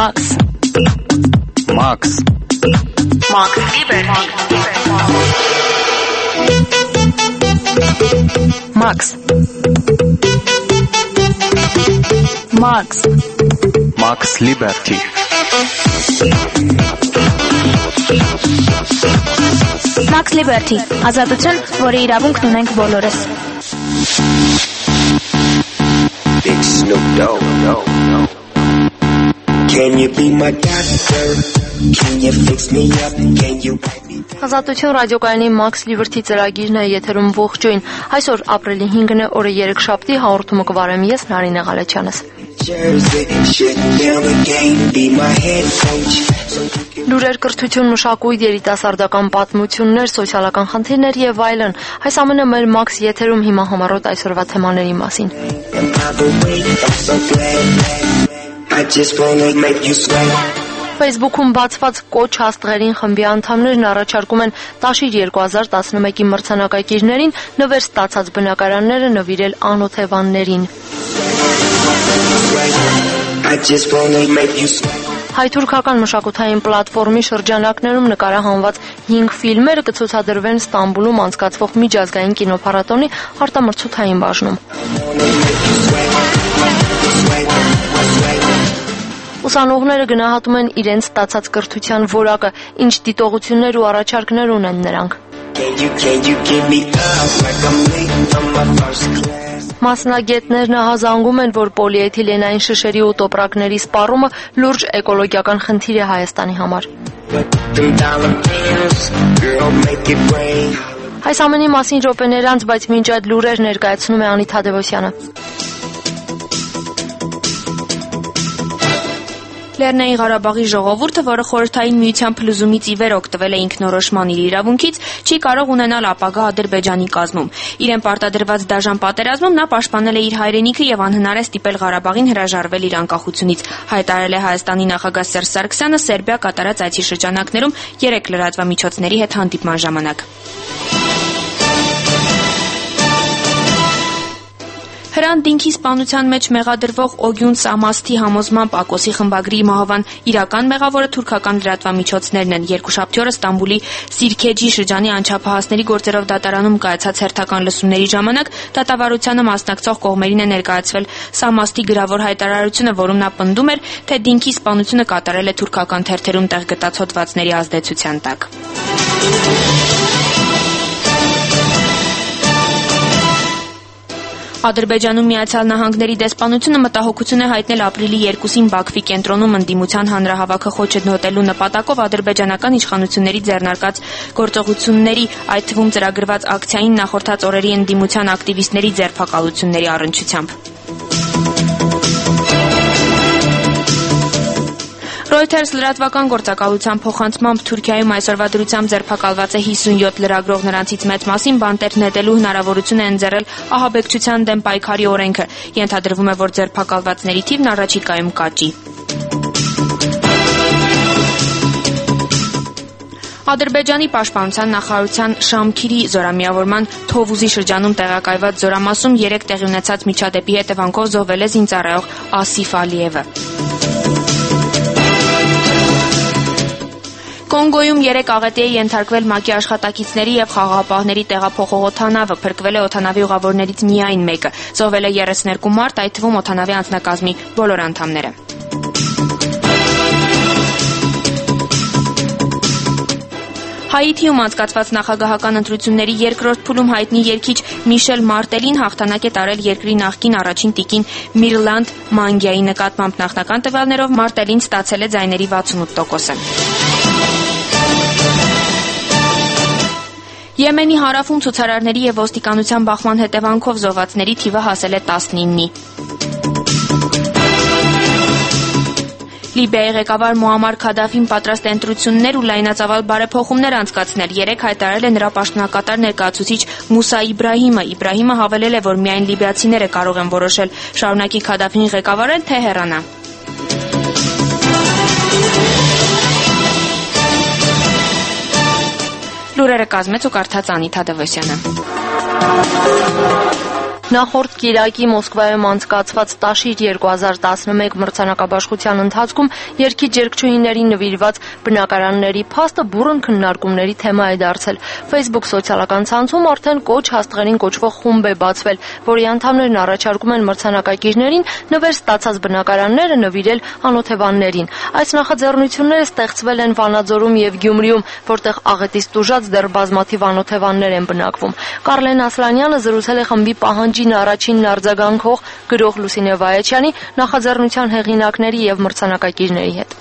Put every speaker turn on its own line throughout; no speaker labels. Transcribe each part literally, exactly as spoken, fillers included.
Max.
Max.
Max Liberty.
Max. Max.
Max Liberty.
Max Liberty. Ազատություն, որի իրավունքն ունենք բոլորս։
Big Snoop Dogg. Can you be my doctor? Can you fix me up? Can you
Ազատություն ռադիոկայանի Max Liberty ծրագիրն է եթերում ողջույն։ Այսօր ապրիլի հինգն է, օրը երեքշաբթի, հաղորդումը կվարեմ ես Նարինե Ղալեչյանս։ Լուրեր, կրթություն, մշակույթ, երիտասարդական պատմություններ, սոցիալական խնդիրներ եւ այլն։ Այս ամենը մեր Max եթերում հիմա համառոտ այսօրվա թեմաների մասին։ Facebook-ում բացված կոչ հաստղերին խմբի անդամներն առաջարկում են Տաշիր երկու հազար տասնմեկի մրցանակակիրներին նվեր ստացած բնակարանները նվիրել անօթևաններին։ Հայ-թուրքական մշակութային պլատֆորմի շրջանակներում նկարահանված հինգ ֆիլմերը կցուցադրվեն Ստամբուլում անցկացվող միջազգային կինոփառատոնի արտամրցութային բաժնում։ Ուսանողները գնահատում են իրենց ստացած կրթության որակը, ինչ դիտողություններ ու առաջարկներ ունեն նրանք։ Մասնագետներն ահազանգում են, որ պոլիէթիլենային շշերի ու տոպրակների սպառումը լուրջ էկոլոգիական խնդիր է Հայաստանի համար։ Այս ամենի մասին րոպեներ անց, բայց մինչ այդ լուրեր ներկայացնում է Անիթ Թադևոսյանը։
Լեռնային Ղարաբաղի ժողովուրդը, որը խորհրդային միության փլուզումից ի վեր օգտվել է ինքնորոշման իր իրավունքից, չի կարող ունենալ ապագա Ադրբեջանի կազմում։ Իրեն պարտադրված դաժան պատերազմում նա պաշտպանել է իր հայրենիքը եւ անհնար է ստիպել Ղարաբաղին հրաժարվել իր անկախությունից, հայտարարել է Հայաստանի նախագահ Սերժ Սարգսյանը Սերբիա կատարած այցի շրջանակներում երեք լրատվամիջոցների հետ հանդիպման ժամանակ։ Հրանտ Դինքի սպանության մեջ մեղադրվող Օգյուն Սամասթի համոզմամբ Ակոսի խմբագրի մահվան իրական մեղավորը թուրքական լրատվամիջոցներն են։ Երկուշաբթի օրը Ստամբուլի Սիրքեջի շրջանի անչափահասների գործերով դատարանում կայացած հերթական լսումների ժամանակ դատավարությանը մասնակցող կողմերին է ներկայացվել Սամասթի գրավոր հայտարարությունը, որում նա պնդում էր, թե Դինքի սպանությունը կատարել է թուրքական թերթերում տեղ գտած հոդվածների ազդեցության տակ։ Ադրբեջանում Միացյալ Նահանգների դեսպանությունը մտահոգություն է հայտնել ապրիլի երկուսին Բաքվի կենտրոնում ընդդիմության հանրահավաքը խոչընդոտելու նպատակով ադրբեջանական իշխանությունների ձեռնարկած գործողությունների, այդ թվում ծրագրված ակցիային նախորդած օրերի ընդդիմության ակտիվիստների ձերբակալությունների առնչությամբ։ Reuters լրատվական գործակալության փոխանցմամբ Թուրքիայում այսօրվա դրությամբ ձերբակալված է հիսունյոթ լրագրող, նրանցից մեծ մասին բանտեր նետելու հնարավորություն է ընձեռել ահաբեկչության դեմ պայքարի օրենքը։ Ենթադրվում է, որ ձերբակալվածների թիվն առաջիկայում կաճի։ Ադրբեջանի պաշտպանության նախարարության Շամքիրի զորամիավորման Թովուզի շրջանում տեղակայված զորամասում երեք տեղի ունեցած միջադեպի հետևանքով զոհվել է զինծառայող Ասիֆ Ալիևը։ Կոնգոյում երեք աղետի է ենթարկվել ՄԱԿ-ի աշխատակիցների եւ խաղաղապահների տեղափոխող օդանավը, փրկվել է օդանավի ուղավորներից միայն մեկը, զոհվել է երեսներկու մարդ, այդ թվում օդանավի անձնակազմի բոլոր անդամները։ Հայիթիում անցկացված նախագահական ընտրությունների երկրորդ փուլում հայտնի երգիչ Միշել Մարտելին հաղթանակ է տարել երկրի նախկին առաջին տիկին Միրլանդ Մանգյայի նկատմամբ նախնական տվյալներով Մարտելին ստացել է ձայների վաթսունութ տոկոսը։ Եմենի հարավում ցուցարարների եւ ոստիկանության բախման հետևանքով զոհվածների թիվը հասել է տասնինի։ Լիբիայի ղեկավար Մուամար Քադաֆին պատրաստ է ընտրություններ ու լայնածավալ բարեփոխումներ անցկացնել։ Երեք հայտարարել է նրա պաշտոնակատար ներկայացուցիչ Մուսա Իբրահիմը։ Իբրահիմը հավելել է, որ միայն լիբիացիները կարող են որոշել շարունակի Քադաֆին ղեկավարել, թե հեռանա։ Լուրերը կազմեց ու կարդաց Անիթ Թադևոսյանը։
Նախորդ կիրակի Մոսկվայում անցկացված Տաշիր երկու հազար տասնմեկ մրցանակաբաշխության ընթացքում երգի երգչուհիներին նվիրված բնակարանների փաստը բուռն քննարկումների թեմա է դարձել։ Facebook սոցիալական ցանցում արդեն կոչ հաստղերին կոչվող խումբ է բացվել, որի անդամներն առաջարկում են մրցանակակիրներին նվեր ստացած բնակարանները նվիրել անօթևաններին։ Այս նախաձեռնությունները ստեղծվել են Վանաձորում եւ Գյումրիում, որտեղ աղետից տուժած դեռ բազմաթիվ անօթևաններ են բնակվում։ Կարլեն Ասլանյանը զրուցել է խմբի պահանջին առաջինն արձագանքող գրող Լուսինե Վայաչյանի, նախաձեռնության հեղինակների եւ մրցանակակիրների հետ։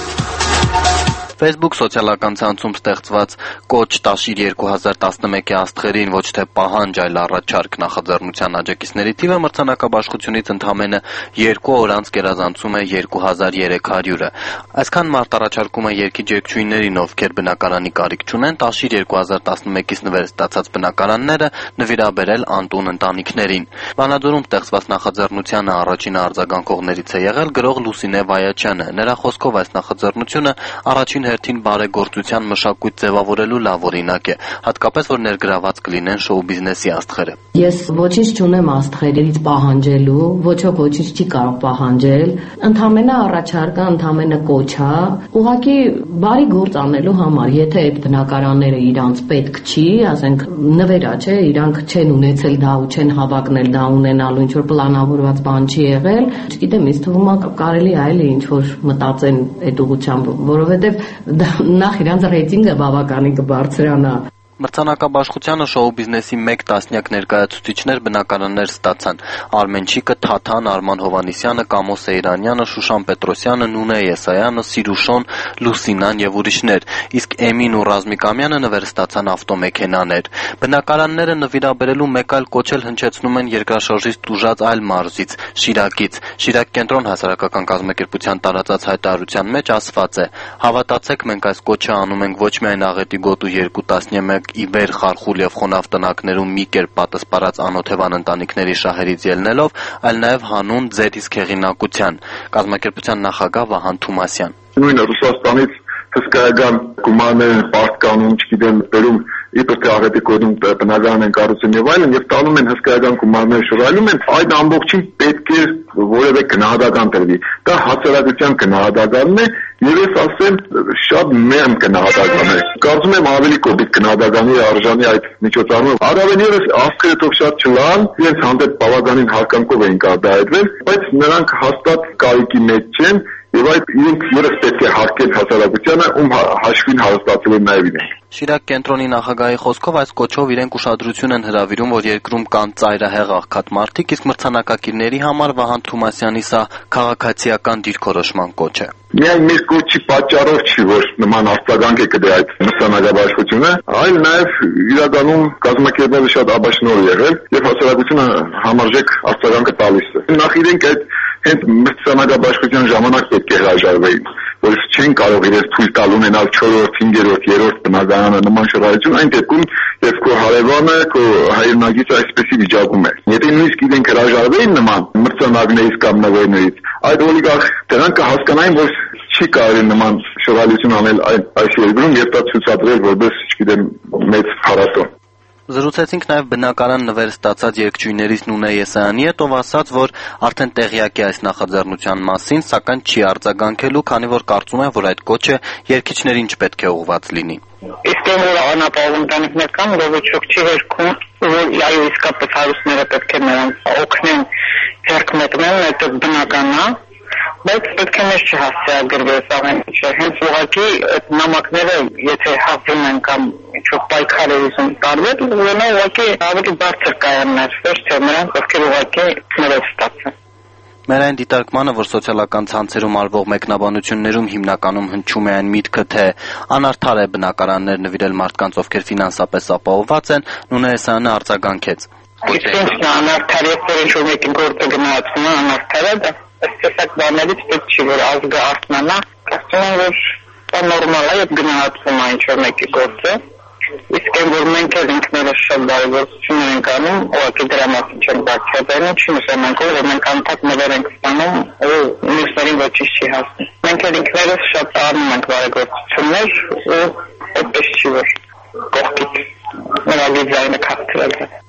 Facebook սոցիալական ցանցում ստեղծված կոչ Տաշիր երկու հազար տասնմեկի աստղերին ոչ թե պահանջ, այլ առաջարկ նախաձեռնության աջակիցների թիվը մրցանակաբաշխությունից ընդամենը երկու օր անց գերազանցում է երկու հազար երեք հարյուրը։ Այսքան մարդ առաջարկում է երգի երգչուհիներին, ովքեր բնակարանի կարիք չունեն, Տաշիր երկու հազար տասնմեկից նվեր ստացած բնակարանները նվիրաբերել անտուն ընտանիքներին։ Վանաձորում ստեղծված նախաձեռնությանը առաջինը արձագանքողներից է եղել գրող Լուսինե Վայաչյանը։ Նրա խոսքով այս նախաձեռնությունը առաջին հերթին բարեգործության մշակույթ ձևավորելու լավ օրինակ է, հատկապես որ ներգրաված կլինեն շոու բիզնեսի աստղերը։
Ես ոչինչ չունեմ աստղերից պահանջելու, ոչ ոք ոչինչ չի կարող պահանջել, ընդամենը առաջարկը, ընդամենը կոչա, ուղղակի բարի գործ անելու համար, եթե այդ բնակարանները իրանց պետք չի, ասենք նվերա, չէ, իրանք չեն ունեցել դա ու չեն հավակնել դա ունենալու, ինչ որ պլանավորված բան չի եղել, չգիտեմ, ինձ թվում է կարելի է այլ ինչ որ մտածեն այդ ուղղությամբ, որովհետև նախ իրանց ռեյտինգը բավականին կբարձրանա։
Մրցանակաբաշխությանը շոու բիզնեսի մեկ տասնյակ ներկայացուցիչներ բնակարաններ ստացան։ Արմենչիկը, Թաթան, Արման Հովանիսյանը, Կամո Սեյրանյանը, Շուշան Պետրոսյանը, Նունե Եսայանը, Սիրուշոն, Լուսինան եւ ուրիշներ, իսկ Էմին ու Ռազմիկ Ամյանը նվեր ստացան ավտոմեքենաներ։ Բնակարանները նվիրաբերելու մեկ այլ կոչ էլ հնչեցնում են երկրաշարժից տուժած այլ մարզից՝ Շիրակից։ Շիրակ կենտրոն հասարակական կազմակերպության տարածած հայտարարության մեջ ասված է. «Հավատացեք, մենք այս կոչը անում ենք ոչ միայն աղետի գոտու երկու տասնյակ Իբեր, Խարխուլ եւ Խոնավ տնակներում մի կերպ պատասպարած անօթևան ընտանիքների շահերից ելնելով, այլ նաեւ հանուն ձեր իսկ հեղինակության»։ Կազմակերպության նախագահ Վահան Թումասյան։
Նույնը Ռուսաստանից հսկայական գումարներ են պարտկանում, չգիտեմ, բերում իբր թե աղետի գոտում բնակարան են կառուցում եւ այլն, եւ տալում են հսկայական գումարներ, շռայլում են, այդ ամբողջին պետք է որևէ գնահատական տրվի։ Դա հասարակության գնահատականն է, եւ ես ասեմ շատ մեմ գնահատական է։ Կարծում եմ ավելի կոպիտ գնահատականի արժանի այդ միջոցառումը։ Առավել ևս աստղերը թող շատ չլան, իրենց հանդեպ բավականին հարգանքով էին կարգավորվել, բայց նրանք հաստատ կարիքի մեջ չեն եւ այդ իրենք ևս պետք է հարգեն հասարակությանը, ում հաշվին հարստացել են նաեւ իրենք։
Շիրակ կենտրոնի նախագահի խոսքով այս կոչով իրենք ուշադրություն են հրավիրում, որ երկրում կան ծայրահեղ աղքատ մարդիկ, իսկ մրցանակակիրների համար Վահան Թումասյանի սա քաղաքացիական դիրքորոշման կոչ է։
Միայն մեր կոչի պատճառով չի, որ նման արձագանք է կդե այդ մրցանակաբաշխությունը, այլ նաեւ իրականում կազմակերպողը շատ աբաշնոր եղել եւ հասարակությունը համարժեք արձագանքը տալիս է։ Նախ իրենք այդ հենց մրցանակաբաշխության ժամանակ պետք է հրաժարվեին, որ չեն կարող իրենց թույլ տալ ունենալ չորրորդ, հինգերորդ, երրորդ բնակարանը նման շռայլություն, այն դեպքում երբ քո հարևանը, քո հայրենագիծը այսպեսի վիճակում է։ Եթե նույնիսկ իրենք հրաժարվեին նման մրցանակներից կամ նվերներից, այդ օլիգարխ դրանք կհասկանային, որ չի կարելի նման շռայլություն անել այս երկրում եւ դա ցուցադրել որպես, չգիտեմ, մեծ փառատոն։
Զրուցեցինք նաև բնակարան նվեր ստացած երգչուհիներից Նունե Եսայանի հետ, ով ասաց, որ արդեն տեղյակ է այս նախաձեռնության մասին, սակայն չի արձագանքելու, քանի որ կարծում է, որ այդ կոչը երգիչներին չպետք է ուղղված լինի։
Իսկ որ անապահով ընտանիքներ կան, որ ոչ ոք չի հերքում, որ այո իսկապես հարուստները պետք է նրանց օգնեն հերք մտնեն այդ բնականա, բայց պետք է մեզ չհասցեագրվի այս ամենը։ Հենց ուղղակի այդ նամակները, եթե հավվում են կամ ինչ-որ պայքար է ուզում տարվել, ուրեմն ուղղակի ավելի բարձր կայաններ, ոչ թե նրանք, ովքեր ուղղակի նվեր ստացան։
Մեր այն դիտարկմանը, որ սոցիալական ցանցերում արվող մեկնաբանություններում հիմնականում հնչում է այն միտքը, թե անարդար է բնակարաններ նվիրել մարդկանց, ովքեր ֆինանսապես ապահովված են, Նունե Եսայանը արձագանքեց։
Իսկ ինչ անարդար է, որ ինչ-որ մեկի գործը գնահատվում է անարդար է, դա այսպես բաներից պետք չի, որ ազգը արթնանա, կարծում եմ, որ դա նորմալ է, երբ գնահատվում է ինչ-որ մեկի գործը, իսկ այն, որ մենք էլ ինքներս շատ բարեգործություններ ենք անում, ուղղակի դրա մասին չենք բացատրում, չի նշանակում, որ մենք անընդհատ նվեր ենք ստանում ու մյուսներին ոչինչ չի հասնում։ Մենք էլ ինքներս շատ անում ենք բարեգործություններ ու այդպես չի, որ կողքից նրա դիզայնը քաղցրել է։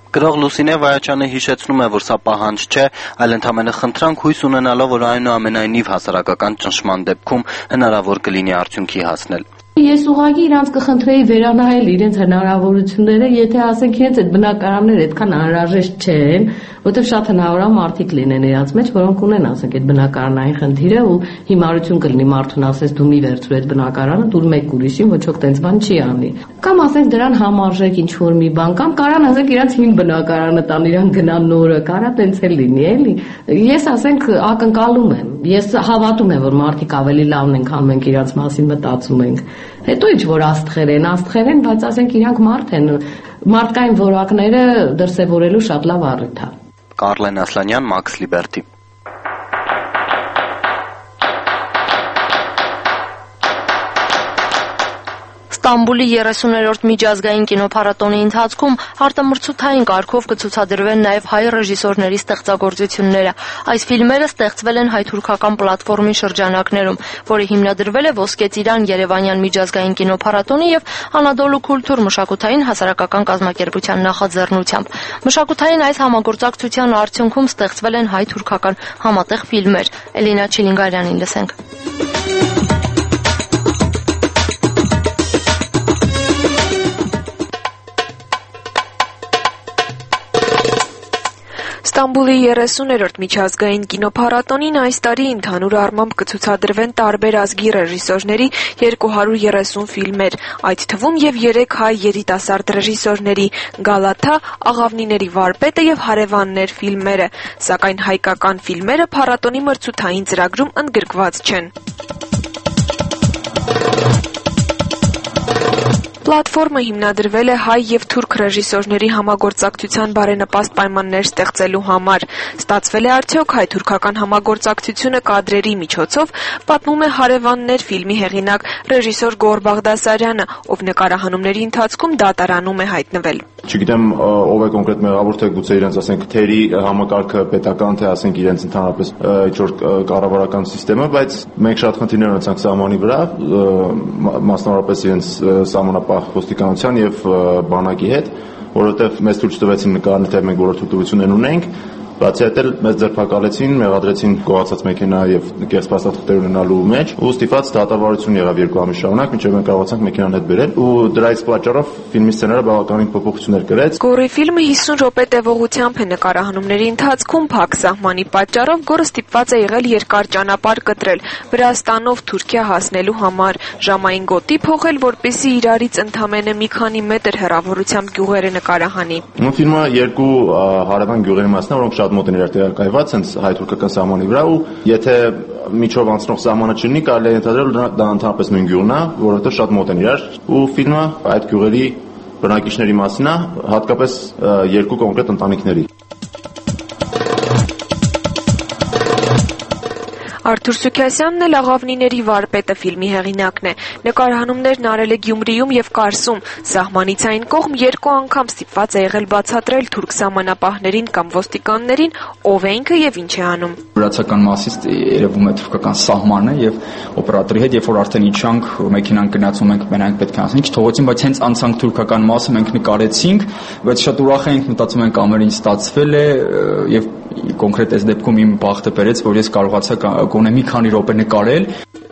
Գրող Լուսինե Վայաչյանը հիշեցնում է, որ սա պահանջ չէ, այլ ընդամենը խնդրանք, հույս ունենալով, որ այնուամենայնիվ հասարակական ճնշման դեպքում հնարավոր կլինի արդյունքի հասնել։
Ես ուղղակի իրանց կխնդրեի վերանայել իրենց հնարավորությունները, եթե ասենք իրենց այդ բնակարանները այդքան անհրաժեշտ չեն, որովհետև շատ հնարավոր է մարդիկ լինեն իրաց մեջ, որոնք ունեն ասենք այդ բնակարանային խնդիրը ու հիմարություն կլինի մարդուն ասես դու մի վերցրու այդ բնակարանը, դու մեկ ուրիշին ոչ ոք տենց բան չի անի։ Կամ ասենք դրան համարժեք ինչ որ մի բան, կամ կարան ասենք իրաց հին բնակարանը տան, իրան գնան նորը, կարա տենց էլ լինի, էլի։ Ես ասենք ակնկալում եմ, ես հավատում եմ, որ մարդիկ ավելի լավն են, քան մենք իրաց մասին մտածում ենք։ Հետո ինչ որ աստղեր են, աստղեր են, բայց ասենք իրանք մարդ են, մարդկային որակները դրսևորելու շատ լավ առիթ է։
Կարլեն Ասլանյան, Max Liberty։
Ստամբուլի երեսուներորդ միջազգային կինոփառատոնի ընթացքում արտամրցութային կարգով կցուցադրվեն նաև հայ ռեժիսորների ստեղծագործությունները։ Այս ֆիլմերը ստեղծվել են հայ-թուրքական պլատֆորմի շրջանակներում, որը հիմնադրվել է Ոսկե ծիրան Երևանյան միջազգային կինոփառատոնի եւ Անադոլու Քուլտուր մշակութային հասարակական կազմակերպության նախաձեռնությամբ։ Մշակութային այս համագործակցության արդյունքում ստեղծվել են հայ-թուրքական համատեղ ֆիլմեր։ Էլինա Չիլինգարյանին լսենք։
Ստամբուլի երեսուներորդ միջազգային կինոփառատոնին այս տարի ընդհանուր առմամբ կցուցադրվեն տարբեր ազգի ռեժիսորների երկու հարյուր երեսուն ֆիլմեր, այդ թվում եւ երեք հայ երիտասարդ ռեժիսորների՝ Գալաթա, Աղավնիների վարպետը եւ Հարևաններ ֆիլմերը, սակայն հայկական ֆիլմերը փառատոնի մրցութային ծրագրում ընդգրկված չեն։ Պլատֆորմը հիմնադրվել է հայ եւ թուրք ռեժիսորների համագործակցության բարենպաստ պայմաններ ստեղծելու համար։ Ստացվել է արդյոք հայ-թուրքական համագործակցությունը կադրերի միջոցով, պատմում է Հարևաններ ֆիլմի հեղինակ ռեժիսոր Գոր Բաղդասարյանը, ով նկարահանումների ընթացքում դատարանում է հայտնվել։
Չգիտեմ ով է կոնկրետ մեղավոր, թե գուցե իրենց ասենք թերի համակարգը պետական, թե ասենք իրենց ընդհանրապես ինչ-որ կառավարական համակարգը, բայց մենք շատ խնդիրներ ունեցանք սահմանի վրա, մասնավորապես իրենց սահմանապահ ոստիկանության եւ բանակի հետ, որովհետեւ մեզ ցույց տվեցին նկարներ, թե մենք բոլոր թույլտվություններ ունենք, բացի այդ էլ մեզ ձերբակալեցին, մեղադրեցին գողացած մեքենա եւ կեղծ փաստաթղթեր ունենալու մեջ, ու ստիպված դատավարություն եղավ երկու ամիս շարունակ, մինչեւ մենք կարողացանք մեքենան հետ բերել, ու դրանից պատճառով ֆիլմի սցենարը բավականին փոփոխություններ կրեց։
Գորի ֆիլմը հիսուն րոպե տևողությամբ է նկարահանումների ընթացքում փակ սահմանի պատճառով Գորը ստիպված է եղել երկար ճանապարհ կտրել Վրաստանով Թուրքիա հասնելու համար, ժամային գոտի փոխել, որպեսզի իրարից ընդամենը մի քանի մետր հեռավորությամբ գյուղերը նկարահանի։
Ֆիլմը երկու հարևան գյուղերի մասն է, որոնք շատ մոտ են իրար տեղակայված հենց հայ-թուրքական սահմանի վրա, ու եթե միջով անցնող սահմանը չլինի, կարելի է ենթադրել դա ընդհանրապես նույն գյուղն է, որովհետև շատ մոտ են իրար, ու ֆիլմը այդ գյուղերի բնակիչների մասին է, հատկապես երկու կոնկրետ ընտանիքների։
Արթուր Սուքիասյանն էլ Աղավնիների վարպետը ֆիլմի հեղինակն է։ Նկարահանումներն արել է Գյումրիում եւ Կարսում, սահմանից այն կողմ երկու անգամ ստիպված է եղել բացատրել թուրք սահմանապահներին կամ ոստիկաններին, ով է ինքը եւ ինչ է անում։
Վրացական մասից երևում է թուրքական սահմանը եւ օպերատորի հետ, երբ որ արդեն իջանք, մեքենան գնացում ենք, մենք պետք է անցնենք, չթողեցին, բայց հենց անցանք թուրքական մասը մենք նկարեցինք, բայց շատ ուրախ ենք, մտածում ենք ամեն ինչ ստացվել է եւ կոնկրետ այս դեպքում իմ բախտը բերեց, որ ես կարողացա գոնե մի քանի րոպե նկարել։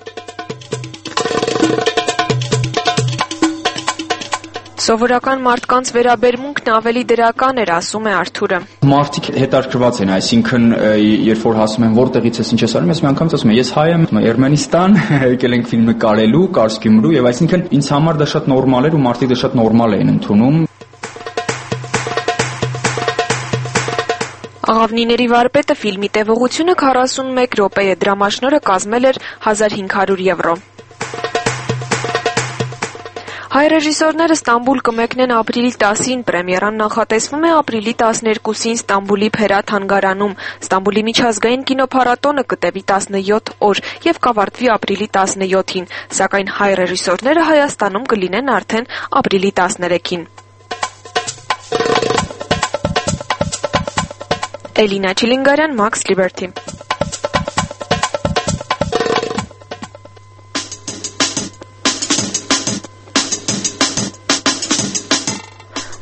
Սովորական մարդկանց վերաբերմունքն ավելի դրական էր, ասում է Արթուրը։
Մարդիկ հետաքրքրված են, այսինքն երբ որ ասում են որտեղից ես ինչ ես անում, ես մի անգամ ասում եմ ես հայ եմ, Էրմենստան, եկել ենք ֆիլմ նկարելու, Կարս Գյումրու, եւ այսինքն ինձ համար դա շատ նորմալ էր ու մարդիկ դա շատ նորմալ էին ընդունում։
Աղավնիների վարպետը ֆիլմի տևողությունը քառասունմեկ րոպե է, դրամաշնորհը կազմել էր հազար հինգ հարյուր եվրո։ Հայ ռեժիսորները Ստամբուլ կմեկնեն ապրիլի տասին, պրեմիերան նախատեսվում է ապրիլի տասներկուսին Ստամբուլի Փերա թանգարանում։ Ստամբուլի միջազգային կինոփառատոնը կտևի տասնյոթ օր եւ կավարտվի ապրիլի տասնյոթին, սակայն հայ ռեժիսորները Հայաստանում կլինեն արդեն ապրիլի տասներեքին։ Էլինա Չիլինգարյան, Max Liberty։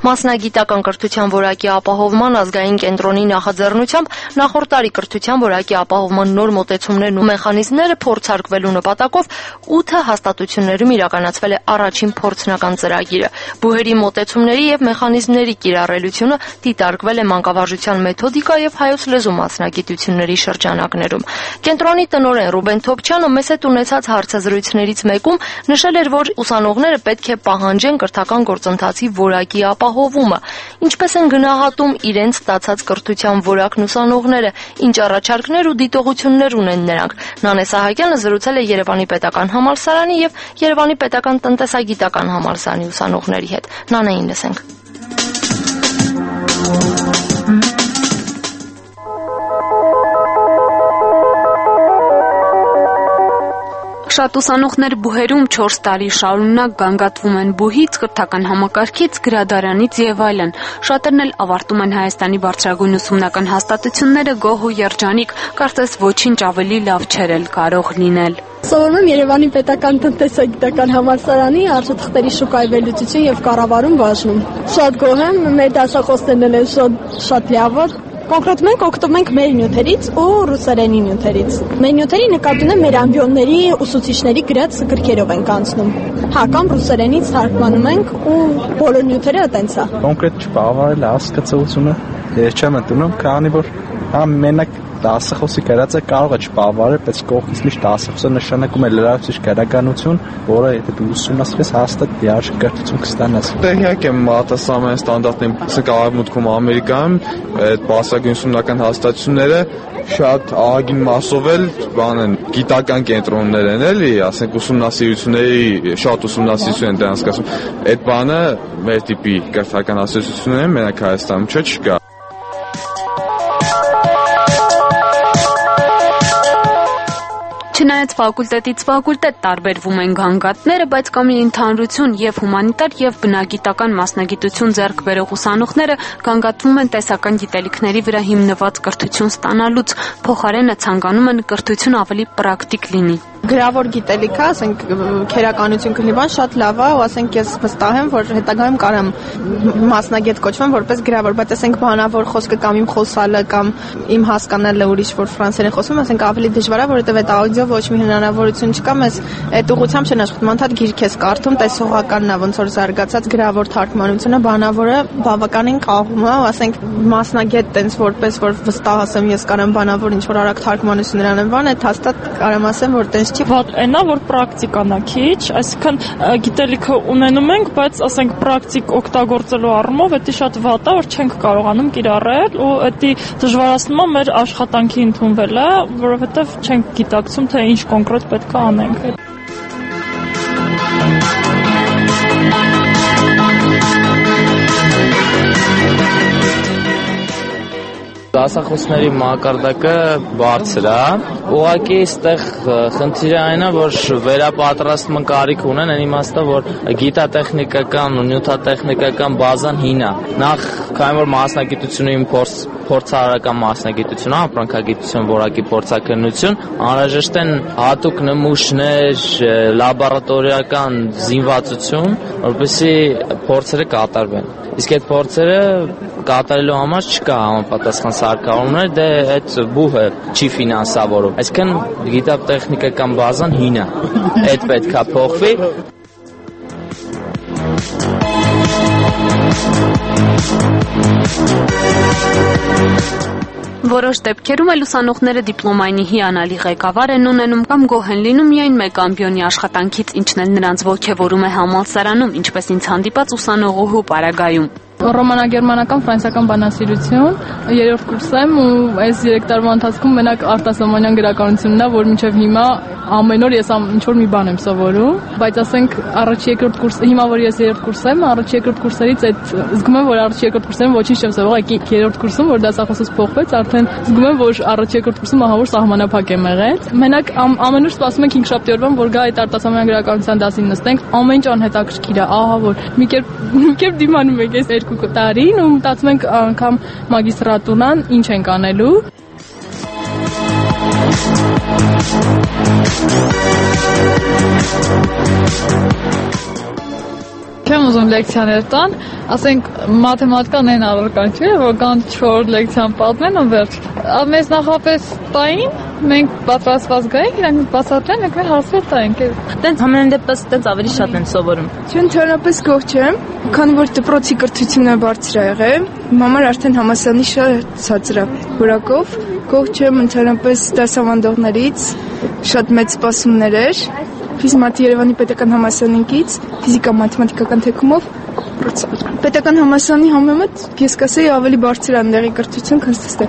Մասնագիտական կրթության որակի ապահովման ազգային կենտրոնի նախաձեռնությամբ նախորդ տարի կրթության որակի ապահովման նոր մոտեցումներն ու մեխանիզմները փորձարկվելու նպատակով ութ հաստատություններում իրականացվել է առաջին փորձնական ծրագիրը։ Բուհերի մոտեցումների եւ մեխանիզմների կիրառելությունը դիտարկվել է մանկավարժության մեթոդիկա եւ հայոց լեզու մասնագիտությունների շրջանակներում։ Կենտրոնի տնօրեն Ռուբեն Թոփչյանը մեծ հետ ունեցած հարցազրույցներից մեկում նշել էր, որ ուսանողները պետք է պահանջեն կրթական գործընթացի որակի ապահովումը, ինչպես են գնահատում իրենց ստացած կրթության որակն ուսանողները, ինչ առաջարկներ ու դիտողություններ ունեն նրանք։ Նանե Սահակյանը զրուցել է Երևանի պետական համալսարանի եւ Երևանի պետական տնտեսագիտական համալսարանի ուսանողների հետ։ Նանեին լսենք։
Շատ ուսանողներ բուհերում չորս տարի շարունակ գանգատվում են բուհից, կրթական համակարգից, գրադարանից եւ այլն։ Շատերն էլ ավարտում են Հայաստանի բարձրագույն ուսումնական հաստատությունները գոհ ու երջանիկ, կարծես ոչինչ ավելի լավ չէր էլ կարող լինել։
Սովորում եմ Երևանի պետական տնտեսագիտական համալսարանի արժեթղթերի շուկայի վերլուծություն եւ կառավարում բաժնում։ Շատ գոհ եմ, մեր դասախոսներն են շատ շատ լավ։ Կոնկրետ մենք օգտվում ենք մեր նյութերից ու ռուսերենի նյութերից։ Մեր նյութերի նկատի ունեմ մեր ամբիոնների ուսուցիչների գրած գրքերով ենք անցնում։ Հա, կամ ռուսերենից թարգմանում ենք ու բոլոր նյութերը այտենց է։
Կոնկրետ չբավարարել է հասկացությունը, ես չեմ ընդունում, քանի որ հա մենակ դասախոսի գրած է կարող է չբավարարել, բայց կողքից միշտ դասախոսը նշանակում է լրացուցիչ գրականություն, որը եթե դու ուսումնասիրես հաստատ դիարժեք կրթություն կստանաս։
Տեղյակ եմ մատասամեն ստանդարտին սկավմուտքում Ամերիկայում այդ բարձրագույն ուսումնական հաստատությունները շատ ահագին մասով էլ բան են գիտական կենտրոններ են էլի, ասենք ուսումնասիրությունների շատ ուսումնասիրություն են դրանց կասում։ Այդ բանը մեր տիպի կրթական հաստատություններում մենակ Հայաստանում չէ չկա։
Չնայած ֆակուլտետից ֆակուլտետ տարբերվում են գանգատները, բայց կա մի ընդհանրություն եւ հումանիտար եւ բնագիտական մասնագիտություն ձեռք բերող ուսանողները գանգատվում են տեսական գիտելիքների վրա հիմնված կրթություն ստանալուց, փոխարենը ցանկանում են կրթություն ավելի պրակտիկ լինի։
Գրավոր գիտելիքը, ասենք քերականություն կլինի, շատ լավ է, ու ասենք ես վստահ եմ, որ հետագայում կարամ մասնագետ կոչվեմ որպես գրավոր, բայց ասենք բանավոր խոսքը կամ իմ խոսալը կամ իմ հասկանալը ուրիշ որ ֆրանսերեն խոսում, ասենք ավելի դժվար է, որովհետև այդ աուդիո ոչ մի հնարավորություն չկա, մեզ այդ ուղղությամբ չեն աշխատում, անդադ գիրք ես կարդում, տեսողականն է ոնց որ զարգացած գրավոր թարգմանությունը, բանավորը բավականին կաղում է, ասենք մասնագետ տենց որպես որ վստահ ասեմ ես կարամ բանավոր ինչ որ արագ թարգմանություններ անեմ, բան այդ հաստատ կարամ ասեմ որ տենց
Վատ այնա, որ պրակտիկան է քիչ, այսինքն գիտելիքը ունենում ենք, բայց ասենք պրակտիկ օգտագործելու առումով դա շատ վատ է, որ չենք կարողանում կիրառել ու դա դժվարացնում է մեր աշխատանքի ընդունվելը, որովհետև չենք գիտակցում, թե ինչ կոնկրետ պետք է անենք։
Դասախոսների մակարդակը բարձր է, ուղղակի այստեղ խնդիրը այն է, որ վերապատրաստման կարիք ունեն, այն իմաստով, որ գիտատեխնիկական ու նյութատեխնիկական բազան հին է։ Նախ, քանի որ մասնագիտությունը իմ փորձ փորձարարական մասնագիտություն, ապրանքագիտություն, որակի փորձաքննություն, անհրաժեշտ են հատուկ նմուշներ, լաբորատորիական զինվածություն, որպեսզի փորձերը կատարվեն։ Իսկ այդ փորձերը կատարելու համար չկա համապատասխան սարքավորումներ, դե այդ բուհը չի ֆինանսավորում։ Այսինքն գիտատեխնիկական բազան հին է։ Այդ պետք է փոխվի։
Որոշ դեպքերում էլ ուսանողները դիպլոմայինի հիանալի ղեկավար են ունենում կամ գոհ են լինում միայն մեկ ամբիոնի աշխատանքից, ինչն էլ նրանց ոգևորում է համալսարանում, ինչպես ինձ հանդիպած ուսանողուհու պարագայում։
Ռոմանա-գերմանական ֆրանսիական բանասիրություն, երրորդ կուրս եմ ու այս երեք տարվա ընթացքում մենակ արտասահմանյան գրականությունն է, որ մինչև հիմա ամեն օր ես ինչ որ մի բան եմ սովորում, բայց ասենք առաջ երկրորդ կուրս, հիմա որ ես երրորդ կուրս եմ, առաջ երկրորդ կուրսերից այդ զգում եմ, որ առաջ երկրորդ կուրսերում ոչինչ չեմ սովորել, այլ երրորդ կուրսում որ դասախոսս փոխվեց, արդեն զգում եմ, որ առաջ երկրորդ կուրսում ահա որ սահմանափակ եմ եղել։ Մենակ ամեն օր սպասում ենք հինգշաբթի օրվան, որ գա այդ արտասահմանյան գրականության դասին նստենք, ամեն ինչ անհետաքրքիր է, ահա որ մի կերպ մի կերպ դիմանում եք այս երկու տարին ու մտածում ենք անգամ մագիստրատուրան ինչ ենք անելու։ Չեմ ուզում լեկցիաներ տան, ասենք մաթեմատիկան այն առարկան չէ, որ կան չորրորդ լեկցիան պատմեն ու վերջ։ Մեզ նախապես տային, մենք պատրաստված գայինք, իրանք բացատրեն, մենք մեր հարցեր տայինք։
Տենց ամեն դեպս տենց ավելի շատ են սովորում։
Չէ, ընդհանրապես գոհ չեմ, քանի որ դպրոցի կրթությունը բարձր է եղել, մամար արդեն համալսարանի շատ ցածր է որակով, գոհ չեմ ընդհանրապես դասավանդողներից, շատ մեծ սպասումներ էր։ Ֆիզմաթ Երևանի պետական համալսարանից ֆիզիկա-մաթեմատիկական թեկումով պետական համալսարանի համեմատ ես կասեի ավելի բարձր է այնտեղի կրթություն, քան ստե։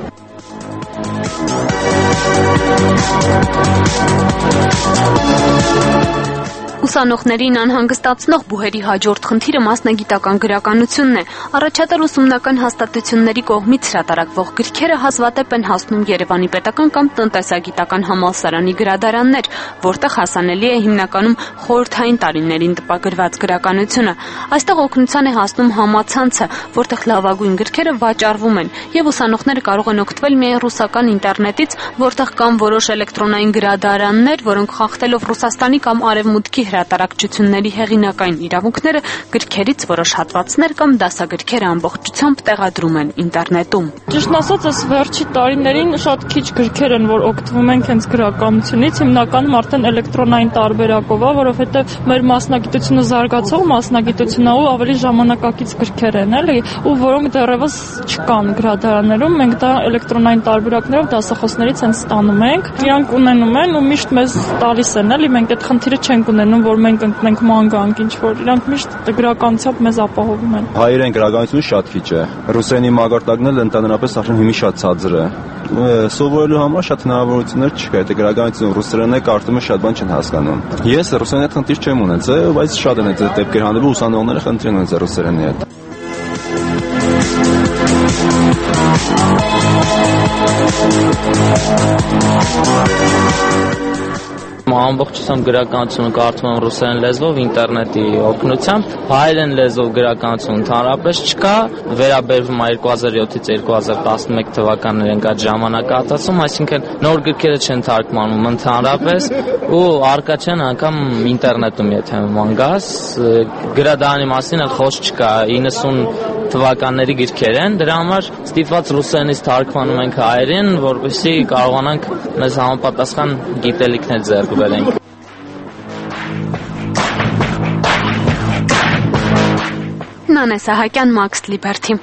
Ուսանողներին անհանգստացնող բուհերի հաջորդ խնդիրը մասնագիտական գրականությունն է։ Առաջատար ուսումնական հաստատությունների կողմից հրատարակվող գրքերը հազվադեպ են հասնում Երևանի պետական կամ տնտեսագիտական համալսարանի գրադարաններ, որտեղ հասանելի է հիմնականում խորհրդային տարիներին տպագրված գրականությունը։ Այստեղ օգնության է հասնում համացանցը, որտեղ լավագույն գրքերը վաճառվում են, եւ ուսանողները կարող են օգտվել միայն ռուսական ինտերնետից, որտեղ կան որոշ էլեկտրոնային գրադարաններ, որոնք խախտելով Ռուսաստանի կամ Արևմուտքի հրատարակչությունների հեղինակային իրավունքները գրքերից որոշ հատվածներ կամ դասագրքերը ամբողջությամբ տեղադրում են ինտերնետում։
Ճիշտն ասած, այս վերջի տարիներին շատ քիչ գրքեր են, որ օգտվում են հենց գրականությունից, հիմնականում արդեն էլեկտրոնային տարբերակով է, որովհետև մեր մասնագիտությունը զարգացող մասնագիտությունն է ու ավելի ժամանակակից գրքեր են, էլի, ու որոնք դեռևս չկան գրադարաններում, մենք դա էլեկտրոնային տարբերակներով դասախոսներից են ստանում ենք, իրանք ունենում են ու միշտ մեզ տալիս են, էլի, մենք այդ խնդիրը չենք ունենում, որ մենք ընկնենք մանգանք, ինչ որ իրանք միշտ գրականությամբ մեզ ապահովում են։
Հայերեն գրականությունը շատ քիչ է։ Ռուսերենի մակարդակն էլ ընդհանրապես արդեն հիմի շատ ցածր է։ Սովորելու համար շատ հնարավորություններ չկա, եթե գրականությունը ռուսերեն է, կարդումը շատ բան չեն հասկանում։ Ես ռուսերենի հետ խնդիր չեմ ունեցել, բայց շատ են այդ դեպքեր հանդիպում, ուսանողները խնդիր են ունեցել ռուսերենի հետ։
Ամբողջությամբ գրականությունը կարդում եմ ռուսերեն լեզվով ինտերնետի օգնությամբ, հայերեն լեզվով գրականություն ընդհանրապես չկա, վերաբերվում է երկու հազար յոթից երկու հազար տասնմեկ թվականներին կա ժամանակահատվածում, այսինքն նոր գրքերը չեն թարգմանում ընդհանրապես ու արկա չեն անգամ ինտերնետում, եթե ման գաս, գրադարանի մասին էլ խոսք չկա, իննսուն թվականների գրքեր են, դրա համար ստիպված ռուսերենից թարգմանում ենք հայերեն, որպեսզի կարողանանք մեզ համապատասխան գիտելիքներ ձեռք բերենք։
Նանե Սահակյան, Max Liberty։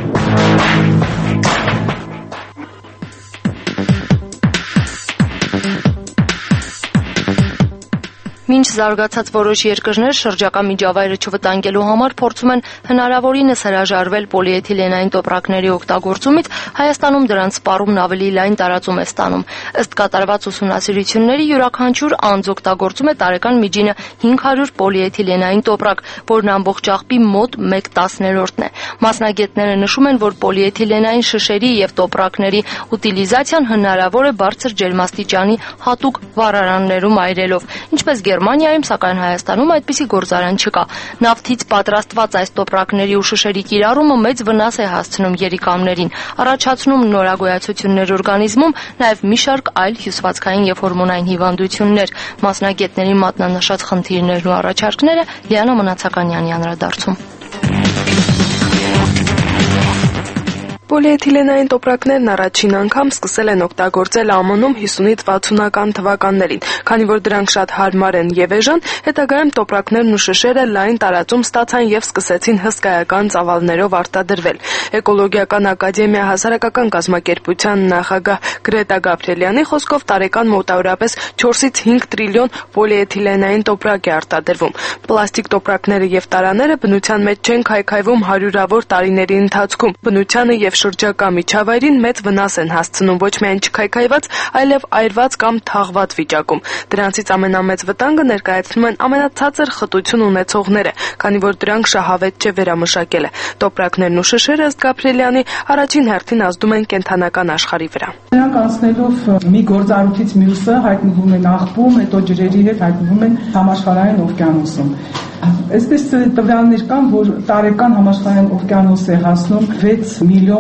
Մինչ զարգացած որոշ երկրներ շրջակա միջավայրը չվտանգելու համար փորձում են հնարավորինս հրաժարվել պոլիէթիլենային տոպրակների օգտագործումից, Հայաստանում դրանց սպառումն ավելի լայն տարածում է ստանում։ Ըստ կատարված ուսումնասիրությունների յուրաքանչյուր անձ օգտագործում է տարեկան միջինը հինգ հարյուր պոլիէթիլենային տոպրակ, որն ամբողջ աղբի մոտ մեկ տասներորդն է։ Մասնագետները նշում են, որ պոլիէթիլենային շշերի եւ տոպրակների ուտիլիզացիան հնարավոր է բարձր ջերմաստիճանի հատուկ վառարաններում այրելով, ինչպես Գերմանիայում, սակայն Հայաստանում այդպիսի գործարան չկա։ Նավթից պատրաստված այս տոպրակների ու շշերի կիրառումը մեծ վնաս է հասցնում երիկամներին, առաջացնում նորագոյացություններ օրգանիզմում, նաև մի շարք այլ հյուսվածքային եւ հորմոնային հիվանդություններ։ Մասնագետների մատնանշած խնդիրներն ու առաջարկները Լիանա Մնացականյանի անդրադարձում։
Պոլիէթիլենային տոպրակներն առաջին անգամ սկսել են օգտագործել Ամն-ում հիսունից վաթսունական թվականներին, քանի որ դրանք շատ հարմար են եւ էժան, հետագայում տոպրակներն ու շշերը լայն տարածում ստացան եւ սկսեցին հսկայական ծավալներով արտադրվել։ Էկոլոգիական ակադեմիա հասարակական կազմակերպության նախագահ Գրետա Գաբրիելյանի խոսքով տարեկան մոտավորապես չորսից հինգ տրիլիոն պոլիէթիլենային տոպրակ է արտադրվում։ Պլաստիկ տոպրակները եւ տարաները բնության մեջ չեն քայքայվում հարյուրավոր տարիների ընթացքում։ Բնությանը եւ շրջակա միջավայրին մեծ վնաս են հասցնում ոչ միայն չքայքայված, այլև այրված կամ թաղված վիճակում։ Դրանցից ամենամեծ վտանգը ներկայացնում են ամենացածր խտություն ունեցողները, քանի որ դրանք շահավետ չէ վերամշակելը։ Տոպրակներն ու շշերը ըստ Գաբրիելյանի առաջին հերթին ազդում են կենդանական աշխարհի վրա։
Նրանք անցնելով մի գործառույթից մյուսը հայտնվում են աղբում, հետո ջրերի հետ հայտնվում են համաշխարհային օվկիանոսում։ Այսպես տվյալներ կան, որ տարեկան համաշխարհային օվկիանոս է հասնում վեց միլիոն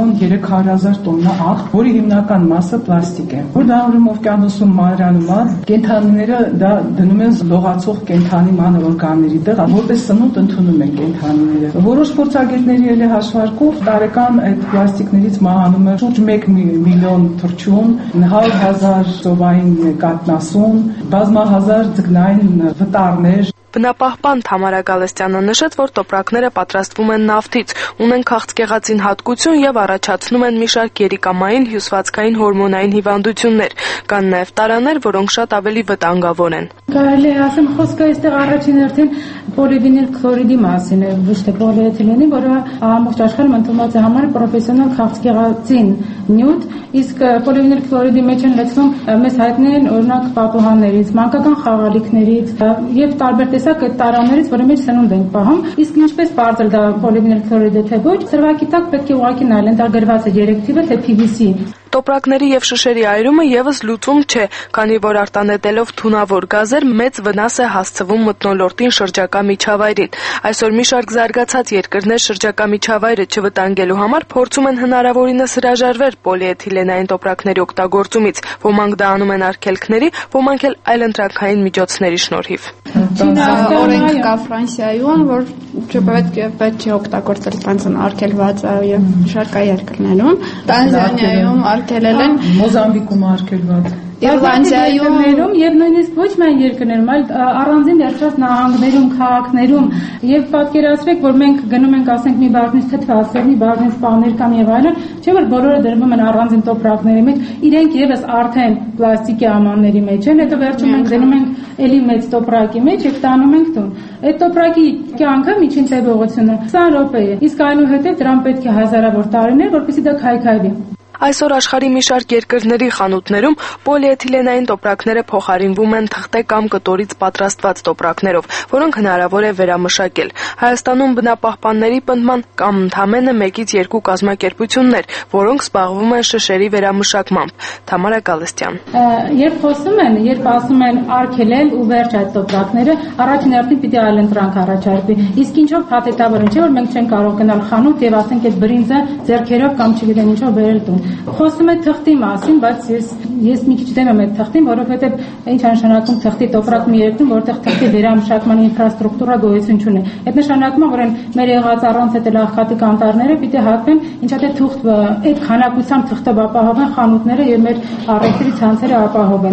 միլիոն երեք հարյուր հազար տոննա աղ, որի հիմնական մասը պլաստիկ է։ Որ դա ուրեմն օվկիանոսում մանրանում է, կենդանիները դա դնում են լողացող կենդանի մանր օրգանների տեղ, որպես սնունդ ընդունում են կենդանիները։ Որոշ փորձագետների էլ հաշվարկով տարեկան այդ պլաստիկներից մահանում է շուրջ մեկ միլիոն թռչուն, հարյուր հազար ծովային կաթնասուն, բազմահազար ձկնային վտարներ։
Բնապահպան Թամարա Գալստյանը նշեց, որ տոպրակները պատրաստվում են նավթից, ունեն քաղցկեղածին հատկություն եւ առաջացնում են մի շարք երիկամային, հյուսվածքային, հորմոնային հիվանդություններ։ Կան նաեւ տարաներ, որոնք շատ ավելի վտանգավոր են։
Կարելի է ասել, խոսքը այստեղ առաջին հերթին պոլիվինիլ քլորիդի մասին է, ոչ թե պոլիէթիլենի, որը ամբողջ աշխարհում ընդունված է համարել պրոֆեսիոնալ քաղցկեղածին նյութ, իսկ պոլիվինիլ քլորիդի մեջ են լցվում մեզ հայտնի են օրինակ պատուհաններից, մանկական խաղալիքներից եւ տարբեր տեսակ այդ տարաներից, որի մեջ սնունդ ենք պահում, իսկ ինչպես բարձր դա պոլիվինիլ քլորիդը թե ոչ, սրվակի տակ պետք է ուղղակի նայել, դա գրված է դիրեկտիվը թե P V C։
Տոպրակների եւ շշերի այրումը եւս լուծում չէ, քանի որ արտանետելով թունավոր գազեր մեծ վնաս է հասցվում մթնոլորտին շրջակա միջավայրին։ Այսօր մի շարք զարգացած երկրներ շրջակա միջավայրը չվտանգելու համար փորձում են հնարավորինս հրաժարվել պոլիէթիլենային տոպրակների օգտագործումից։ Ոմանք դա անում են արգելքների, ոմանք էլ այլընտրանքային միջոցների շնորհիվ։
Օրենք կա Ֆրանսիայում, որ չպետք է պետք է օգտագործել տանցն արգելված է եւ շարքայ երկրներում, Տանզանիայում արգելել են,
Մոզամբիկում արգելված։
Եվրոպայում եւ նույնիսկ ոչ միայն երկրներում, այլ առանձին դերձած նահանգներում, քաղաքներում եւ պատկերացրեք, որ մենք գնում ենք, ասենք, մի բաժնից թթվասեր, մի բաժնից սպաներ կամ եւ այլն, չէ՞ որ բոլորը դրվում են առանձին տոպրակների մեջ, իրենք եւս արդեն պլաստիկի ամանների մեջ են, հետո վերջում մենք դնում ենք էլի մեծ տոպրակի մեջ եւ տանում ենք տուն։ Այդ տոպրակի կյանքը միջին տևողությունը քսան րոպե է, իսկ այնուհետեւ դրան պետք է հազարավոր տարիներ, որպեսզի դա քայքայվի։
Այսօր աշխարհի մի շարք երկրների խանութներում պոլիէթիլենային տոպրակները փոխարինվում են թղթե կամ կտորից պատրաստված տոպրակներով, որոնք հնարավոր է վերամշակել։ Հայաստանում բնապահպանների պնդման կամ ընդամենը մեկից երկու կազմակերպություններ, որոնք զբաղվում են շշերի վերամշակմամբ։ Թամարա Գալստյան։
Երբ խոսում են, երբ ասում են արգելել ու վերջ այդ տոպրակները, առաջին հերթին պիտի այլընտրանք առաջարկվի։ Իսկ ինչով փաթեթավորեն, չէ՞ որ մենք չենք կարող գնալ խանութ եւ ասենք այդ բրինձը ձեռքերով կամ չգիտեմ ինչով բերել տուն։ Խոսում է թղթի մասին, բայց ես ես մի քիչ դեմ եմ այդ թղթին, որովհետև ինչ է նշանակում թղթի տոպրակ մի երկրում, որտեղ թղթի վերամշակման ինֆրաստրուկտուրա գոյություն չունի։ Այդ նշանակում է, որ այն մեր եղած առանց այդ աղքատի կանտարները պիտի հատվեն, ինչա թե թուղթ այդ քանակությամբ թղթը ապահովեն խանութները եւ մեր առևտրի ցանցերը ապահովեն։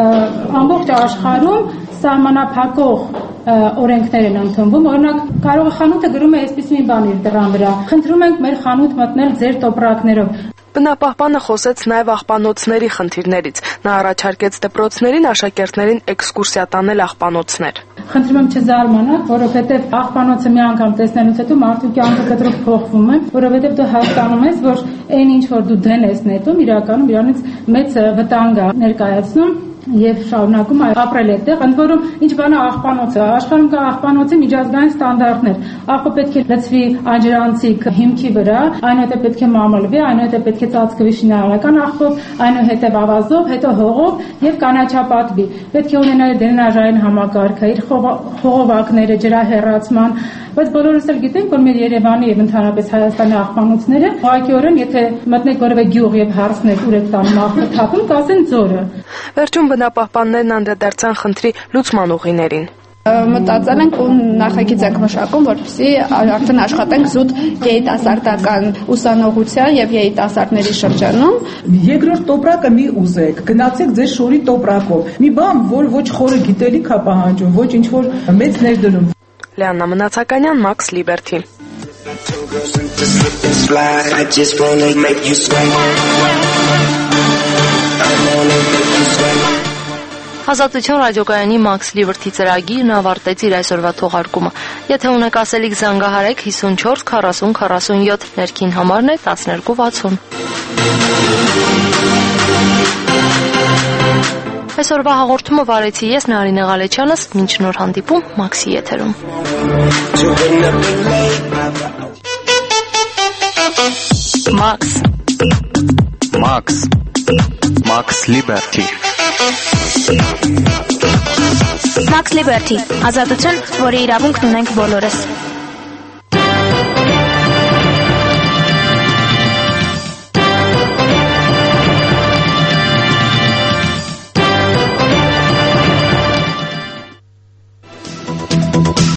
Ամբողջ աշխարհում սահմանափակող օրենքներ են ընդունվում, օրինակ կարող է խանութը գրում է այսպես մի բան իր դռան վրա։ Խնդրում ենք մեր խանութ մտնել ձեր տոպրակներով։
Բնապահպանը խոսեց նաև աղբանոցների խնդիրներից։ Նա առաջարկեց դպրոցներին աշակերտներին էքսկուրսիա տանել աղբանոցներ։
Խնդրում եմ չզարմանաք, որովհետև աղբանոցը մի անգամ տեսնելուց հետո մարդու կյանքը կտրուկ փոխվում է, որովհետև դու հասկանում ես, որ այն ինչ որ դու դեն ես նետում, իրականում իրանից մեծ վտանգ է ներկայացնում եւ շարունակում ապրել այդտեղ, ընդ որում ինչ բան է աղբանոցը, աշխարհում կա աղբանոցի միջազգային ստանդարտներ, աղբը պետք է լցվի անջրանցիկ հիմքի վրա, այնուհետև պետք է մամլվի, այնուհետև պետք է ծածկվի շինարարական աղբով, այնուհետև ավազով, հետո հողով եւ կանաչապատվի, պետք է ունենալ դրենաժային համակարգը, իր խողովակները, ջրահեռացման, բայց բոլորս էլ գիտենք, որ մեր Երևանի եւ ընդհանրապես Հայաստանի աղբանոցները ուղղակիորեն, եթե մտնեք որևէ գյուղ եւ հարցնեք ուր եք տանում աղբը թափում, կասեն ձորը։
Վերջում բնապահպաններն անդրադարձան խնդրի լուծման ուղիներին։
Մտածել ենք ու նախագիծ ենք մշակում, որպեսզի արդեն աշխատենք զուտ երիտասարդական ուսանողության եւ երիտասարդների շրջանում։
Երկրորդ տոպրակը մի ուզեք, գնացեք ձեր շորի տոպրակով։ Մի բան, որ ոչ խորը գիտելիք է պահանջում, ոչ ինչ որ մեծ ներդնում։
Լիաննա Մնացականյան, Max Liberty։
Ազատություն ռադիոկայանի Max Liberty ծրագիրն ավարտեց իր այսօրվա թողարկումը։ Եթե ունեք ասելիք, զանգահարեք հիսունչորս քառասուն քառասունյոթ, ներքին համարն է տասներկու վաթսուն։ Այսօրվա հաղորդումը վարեցի ես Նարինե Ղալեչյանս, մինչ նոր հանդիպում Մաքսի եթերում։
Max Max Max Liberty
Max Liberty, ազատություն, որի իրավունքն ունենք բոլորս։